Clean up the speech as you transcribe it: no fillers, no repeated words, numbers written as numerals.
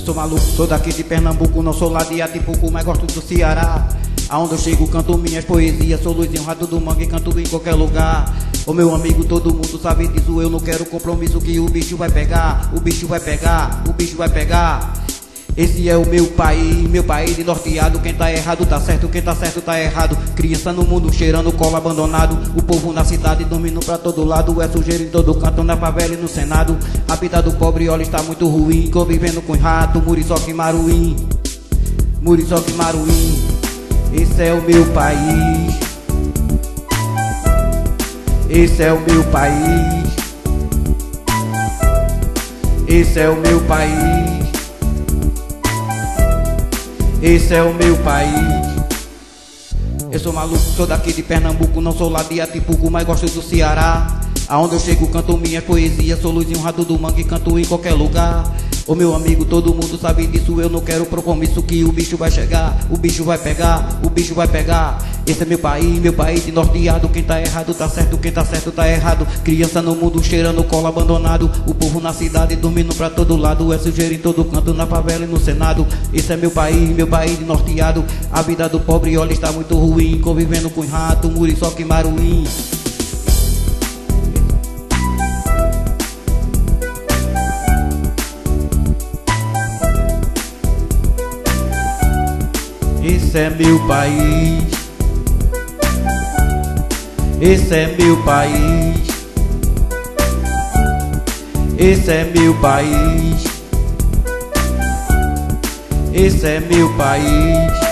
sou maluco, sou daqui de Pernambuco, não sou lá de Atipucu, mas gosto do Ceará. Aonde eu chego canto minhas poesias, sou Luizinho, rato do mangue, canto em qualquer lugar. Ô meu amigo, todo mundo sabe disso, eu não quero compromisso que o bicho vai pegar, o bicho vai pegar, o bicho vai pegar. Esse é o meu país de norteado. Quem tá errado tá certo, quem tá certo tá errado. Criança no mundo cheirando colo abandonado. O povo na cidade dormindo pra todo lado. É sujeira em todo canto, na favela e no Senado. A vida do pobre, olha, está muito ruim. Convivendo com rato, muriçoca e maruim. Muriçoca e maruim. Esse é o meu país. Esse é o meu país. Esse é o meu país. Esse é o meu país. Eu sou maluco, sou daqui de Pernambuco, não sou lá de Atipucu, mas gosto do Ceará. Aonde eu chego canto minhas poesias, sou Luizinho, rato do mangue, canto em qualquer lugar. Ô meu amigo, todo mundo sabe disso, eu não quero compromisso que o bicho vai chegar, o bicho vai pegar, o bicho vai pegar. Esse é meu país de norteado. Quem tá errado tá certo, quem tá certo tá errado. Criança no mundo cheirando colo abandonado. O povo na cidade dormindo pra todo lado. É sujeira em todo canto, na favela e no Senado. Esse é meu país de norteado. A vida do pobre, olha, está muito ruim. Convivendo com rato, muriçoca e maruim. Esse é meu país. Esse é meu país. Esse é meu país. Esse é meu país.